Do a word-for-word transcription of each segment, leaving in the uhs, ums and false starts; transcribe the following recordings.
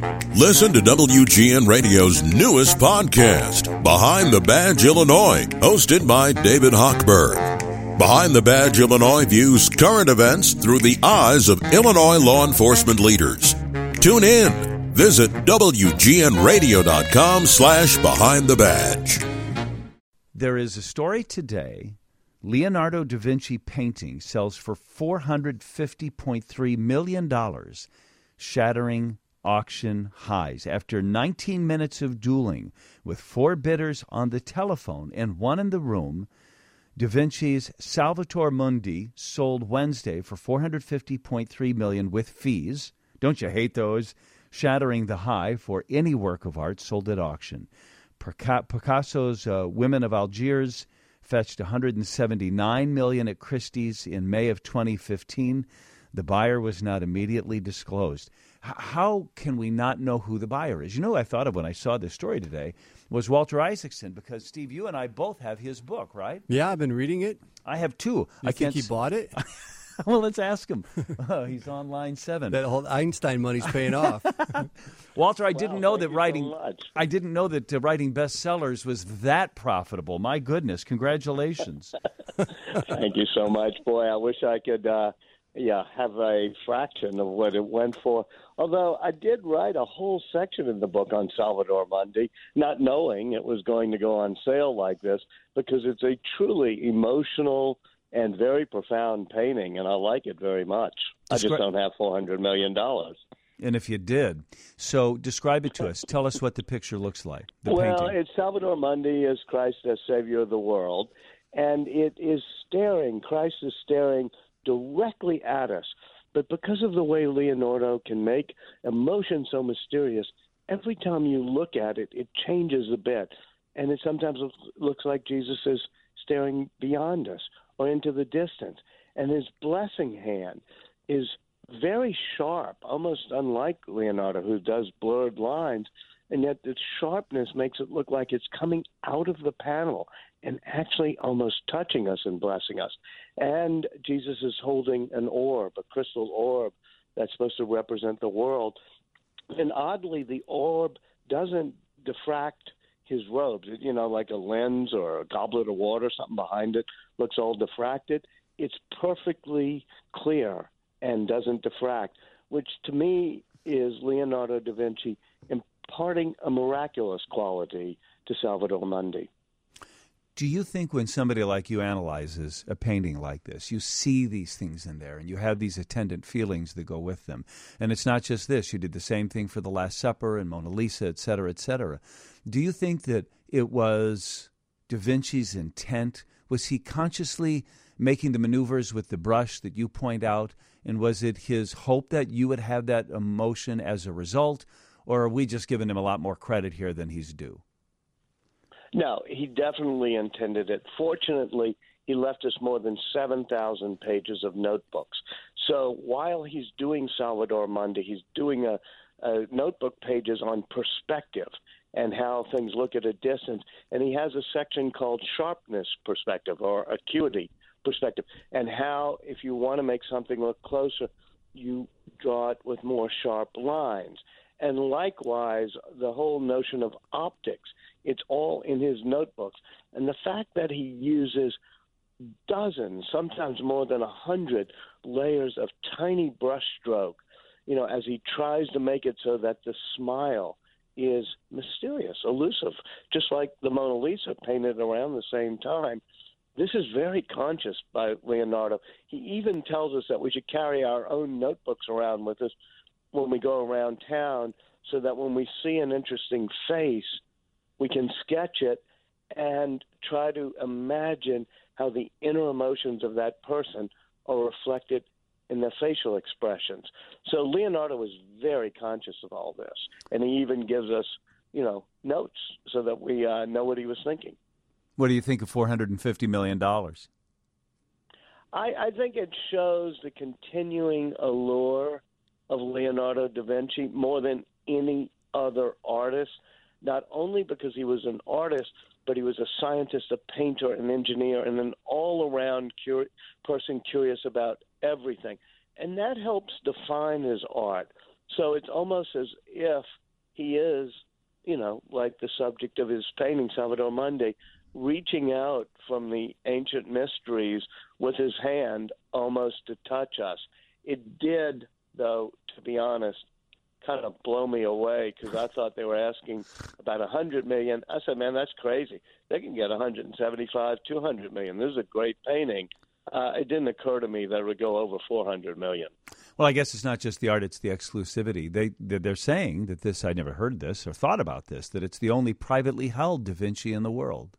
Listen to W G N Radio's newest podcast, Behind the Badge Illinois, hosted by David Hochberg. Behind the Badge Illinois views current events through the eyes of Illinois law enforcement leaders. Tune in. Visit W G N radio dot com slash behind the badge. There is a story today. Leonardo da Vinci painting sells for four hundred fifty point three million dollars, shattering auction highs. After nineteen minutes of dueling with four bidders on the telephone and one in the room, Da Vinci's Salvator Mundi sold Wednesday for four hundred fifty point three million dollars with fees. Don't you hate those? Shattering the high for any work of art sold at auction. Picasso's uh, Women of Algiers fetched one hundred seventy-nine million dollars at Christie's in May of twenty fifteen. The buyer was not immediately disclosed. H- how can we not know who the buyer is? You know, I thought of when I saw this story today was Walter Isaacson, because, Steve, you and I both have his book, right? Yeah, I've been reading it. I have two. You I think can't he s- bought it? Well, let's ask him. Oh, he's on line seven. That whole Einstein money's paying off. Walter, I didn't Wow, know thank that you so writing. much. I didn't know that uh, writing bestsellers was that profitable. My goodness, congratulations! Thank you so much. Boy, I wish I could uh, yeah, have a fraction of what it went for. Although I did write a whole section in the book on Salvator Mundi, not knowing it was going to go on sale like this, because it's a truly emotional and very profound painting, and I like it very much. I just Descri- don't have four hundred million dollars. And if you did, so describe it to us. Tell us what the picture looks like. The Well, painting. it's Salvator Mundi as Christ as Savior of the world, and it is staring, Christ is staring directly at us. But because of the way Leonardo can make emotion so mysterious, every time you look at it, it changes a bit. And it sometimes looks like Jesus is staring beyond us or into the distance. And his blessing hand is very sharp, almost unlike Leonardo, who does blurred lines, and yet the sharpness makes it look like it's coming out of the panel and actually almost touching us and blessing us. And Jesus is holding an orb, a crystal orb that's supposed to represent the world. And oddly, the orb doesn't diffract his robes, you know, like a lens or a goblet of water, something behind it looks all diffracted. It's perfectly clear and doesn't diffract, which to me is Leonardo da Vinci imparting a miraculous quality to Salvator Mundi. Do you think when somebody like you analyzes a painting like this, you see these things in there and you have these attendant feelings that go with them? And it's not just this. You did the same thing for The Last Supper and Mona Lisa, et cetera, et cetera. Do you think that it was Da Vinci's intent? Was he consciously making the maneuvers with the brush that you point out? And was it his hope that you would have that emotion as a result? Or are we just giving him a lot more credit here than he's due? No, he definitely intended it. Fortunately, he left us more than seven thousand pages of notebooks. So while he's doing Salvator Mundi, he's doing a, a notebook pages on perspective and how things look at a distance. And he has a section called sharpness perspective or acuity perspective, and how if you want to make something look closer, you draw it with more sharp lines. And likewise, the whole notion of optics, it's all in his notebooks. And the fact that he uses dozens, sometimes more than a hundred layers of tiny brush stroke, you know, as he tries to make it so that the smile is mysterious, elusive, just like the Mona Lisa painted around the same time. This is very conscious by Leonardo. He even tells us that we should carry our own notebooks around with us when we go around town, so that when we see an interesting face, we can sketch it and try to imagine how the inner emotions of that person are reflected in their facial expressions. So Leonardo was very conscious of all this, and he even gives us, you know, notes so that we uh, know what he was thinking. What do you think of four hundred fifty million dollars? I, I think it shows the continuing allure of Leonardo da Vinci more than any other artist, not only because he was an artist, but he was a scientist, a painter, an engineer, and an all-around cur- person curious about everything. And that helps define his art. So it's almost as if he is, you know, like the subject of his painting, Salvator Mundi, reaching out from the ancient mysteries with his hand almost to touch us. It did, though, to be honest, kind of blow me away because I thought they were asking about one hundred million dollars. I said, man, that's crazy. They can get one hundred seventy-five, two hundred million dollars. This is a great painting. Uh, it didn't occur to me that it would go over four hundred million dollars. Well, I guess it's not just the art, it's the exclusivity. They, they're saying that this, I never heard this or thought about this, that it's the only privately held Da Vinci in the world.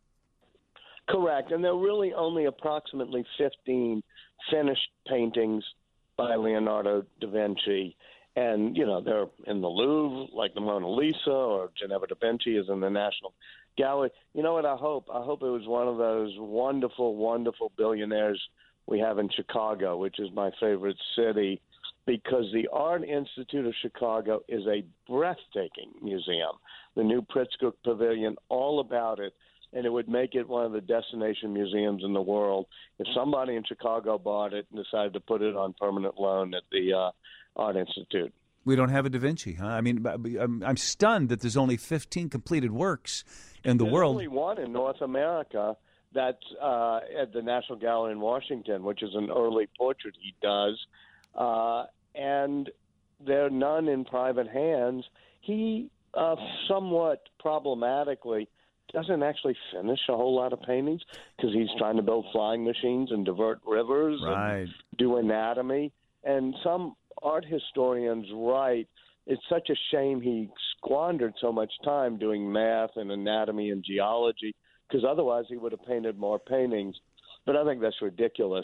Correct. And there are really only approximately fifteen finished paintings by Leonardo da Vinci. And, you know, they're in the Louvre, like the Mona Lisa, or Ginevra da Vinci is in the National Gallery. You know what I hope? I hope it was one of those wonderful, wonderful billionaires we have in Chicago, which is my favorite city, because the Art Institute of Chicago is a breathtaking museum. The new Pritzker Pavilion, all about it, and it would make it one of the destination museums in the world if somebody in Chicago bought it and decided to put it on permanent loan at the uh, Art Institute. We don't have a Da Vinci, huh? I mean, I'm, I'm stunned that there's only fifteen completed works in the there's world. There's only one in North America that's uh, at the National Gallery in Washington, which is an early portrait he does. Uh, and there are none in private hands. He uh, somewhat problematically doesn't actually finish a whole lot of paintings because he's trying to build flying machines and divert rivers right. and do anatomy. And some art historians write it's such a shame he squandered so much time doing math and anatomy and geology because otherwise he would have painted more paintings. But I think that's ridiculous.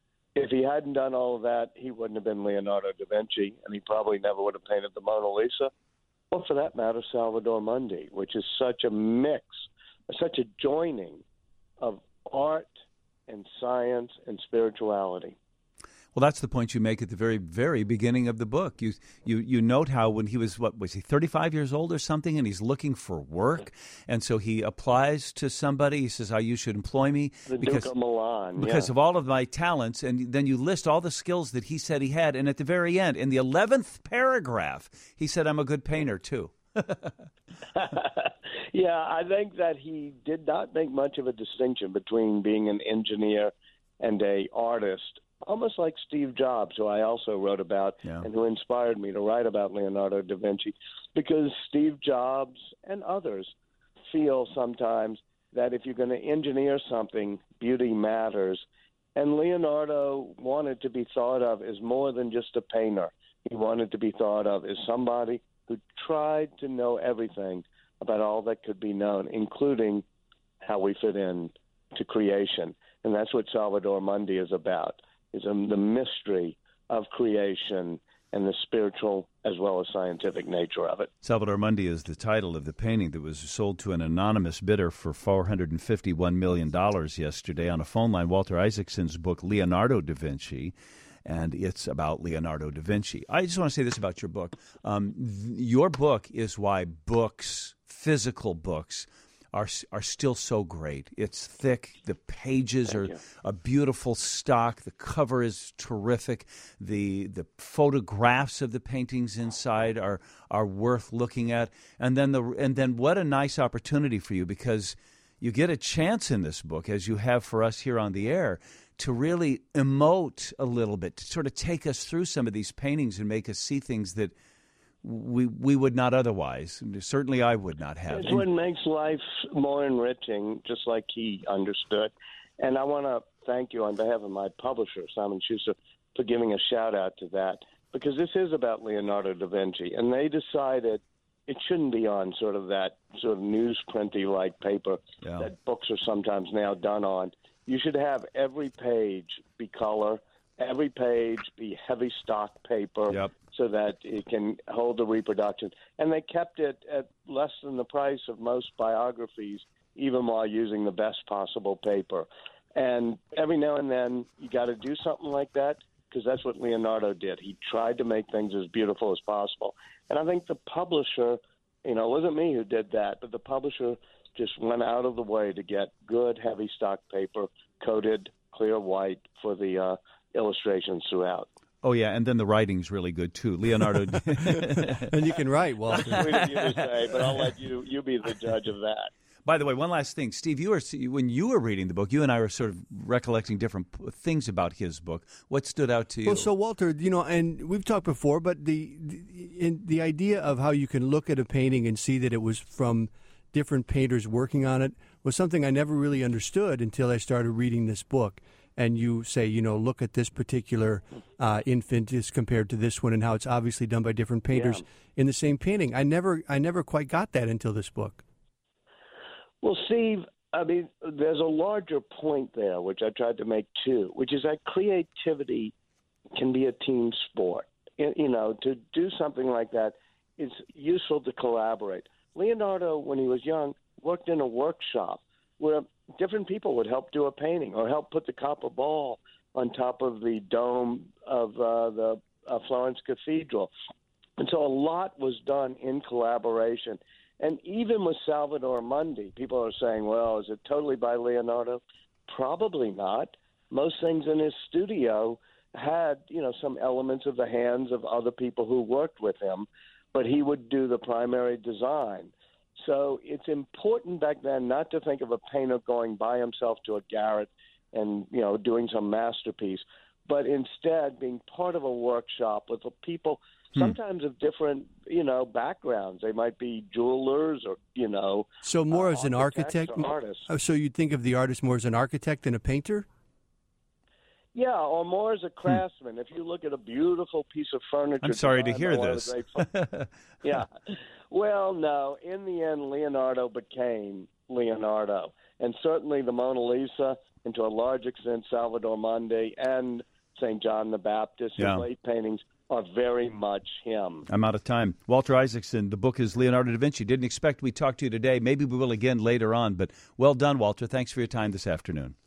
If he hadn't done all of that, he wouldn't have been Leonardo da Vinci, and he probably never would have painted the Mona Lisa. Or for that matter, Salvator Mundi, which is such a mix, such a joining of art and science and spirituality. Well, that's the point you make at the very, very beginning of the book. You you you note how when he was, what, was he thirty-five years old or something, and he's looking for work, and so he applies to somebody. He says, oh, you should employ me. The because, Duke of Milan. Because yeah. of all of my talents, and then you list all the skills that he said he had, and at the very end, in the eleventh paragraph, he said, I'm a good painter, too. Yeah, I think that he did not make much of a distinction between being an engineer and a artist, almost like Steve Jobs, who I also wrote about yeah. and who inspired me to write about Leonardo da Vinci, because Steve Jobs and others feel sometimes that if you're going to engineer something, beauty matters. And Leonardo wanted to be thought of as more than just a painter. He wanted to be thought of as somebody who tried to know everything about all that could be known, including how we fit in to creation. And that's what Salvator Mundi is about, is um, the mystery of creation and the spiritual as well as scientific nature of it. Salvator Mundi is the title of the painting that was sold to an anonymous bidder for four hundred fifty-one million dollars yesterday on a phone line. Walter Isaacson's book, Leonardo da Vinci, and it's about Leonardo da Vinci. I just want to say this about your book. Um, th- your book is why books, physical books, are are still so great. It's thick. The pages Thank are you. a beautiful stock. The cover is terrific. The the photographs of the paintings inside are are worth looking at. And then the and then what a nice opportunity for you, because you get a chance in this book, as you have for us here on the air, to really emote a little bit, to sort of take us through some of these paintings and make us see things that we we would not otherwise. Certainly I would not have. It's what makes life more enriching, just like he understood. And I want to thank you on behalf of my publisher, Simon Schuster, for giving a shout-out to that, because this is about Leonardo da Vinci, and they decided it shouldn't be on sort of that sort of newsprinty-like paper Yeah. that books are sometimes now done on. You should have every page be color, every page be heavy stock paper, Yep. so that it can hold the reproduction. And they kept it at less than the price of most biographies, even while using the best possible paper. And every now and then you got to do something like that, because that's what Leonardo did. He tried to make things as beautiful as possible. And I think the publisher, you know, it wasn't me who did that, but the publisher just went out of the way to get good heavy stock paper, coated clear white for the uh, illustrations throughout. Oh, yeah, and then the writing's really good, too. Leonardo. And you can write, Walter. Sweet of you to say, but I'll let you, you be the judge of that. By the way, one last thing. Steve, you were when you were reading the book, you and I were sort of recollecting different things about his book. What stood out to you? Well, so, Walter, you know, and we've talked before, but the, the, in, the idea of how you can look at a painting and see that it was from different painters working on it was something I never really understood until I started reading this book. And you say, you know, look at this particular uh, infant as compared to this one, and how it's obviously done by different painters yeah. in the same painting. I never, I never quite got that until this book. Well, Steve, I mean, there's a larger point there, which I tried to make too, which is that creativity can be a team sport. You know, to do something like that, it's useful to collaborate. Leonardo, when he was young, worked in a workshop where different people would help do a painting or help put the copper ball on top of the dome of uh, the uh, Florence Cathedral. And so a lot was done in collaboration. And even with Salvator Mundi, people are saying, well, is it totally by Leonardo? Probably not. Most things in his studio had, you know, some elements of the hands of other people who worked with him, but he would do the primary design. So it's important back then not to think of a painter going by himself to a garret and, you know, doing some masterpiece, but instead being part of a workshop with people sometimes of different, you know, backgrounds. They might be jewelers or, you know. So more uh, as an architect? Artists. So you think of the artist more as an architect than a painter? Yeah, or more as a craftsman. Hmm. If you look at a beautiful piece of furniture. I'm sorry to hear this. Yeah. Well, no. In the end, Leonardo became Leonardo. And certainly the Mona Lisa, and to a large extent Salvator Mundi and Saint John the Baptist, yeah. his late paintings, are very much him. I'm out of time. Walter Isaacson, the book is Leonardo da Vinci. Didn't expect we'd talk to you today. Maybe we will again later on, but well done, Walter. Thanks for your time this afternoon.